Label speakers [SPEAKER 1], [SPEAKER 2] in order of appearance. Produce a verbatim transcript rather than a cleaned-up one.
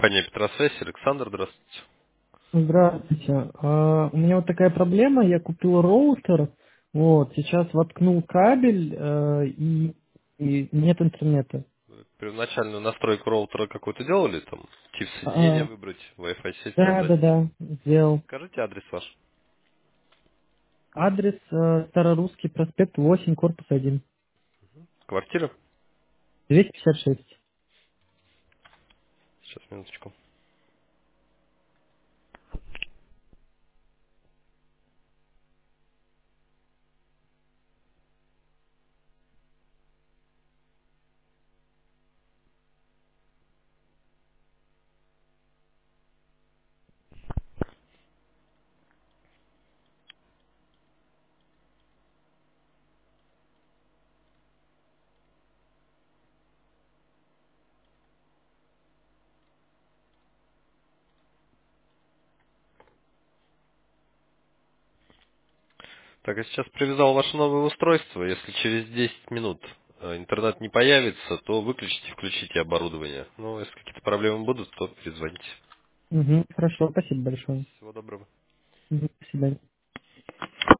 [SPEAKER 1] компания Петросвязь. Александр, здравствуйте.
[SPEAKER 2] Здравствуйте. А, у меня вот такая проблема. Я купил роутер, вот, сейчас воткнул кабель, э, и, и нет интернета.
[SPEAKER 1] Первоначальную настройку роутера какую-то делали? Там тип соединения
[SPEAKER 2] А,
[SPEAKER 1] выбрать, Wi-Fi сеть
[SPEAKER 2] да,
[SPEAKER 1] нажать.
[SPEAKER 2] да, да, сделал.
[SPEAKER 1] Скажите адрес ваш.
[SPEAKER 2] Адрес э, Старорусский проспект восемь, корпус один,
[SPEAKER 1] Квартира.
[SPEAKER 2] двести пятьдесят шесть.
[SPEAKER 1] Сейчас, минуточку. Так, я сейчас привязал ваше новое устройство. Если через десять минут э, интернет не появится, то выключите и включите оборудование. Ну, если какие-то проблемы будут, то перезвоните.
[SPEAKER 2] Угу, хорошо, спасибо большое.
[SPEAKER 1] Всего доброго.
[SPEAKER 2] Мгм, до свидания.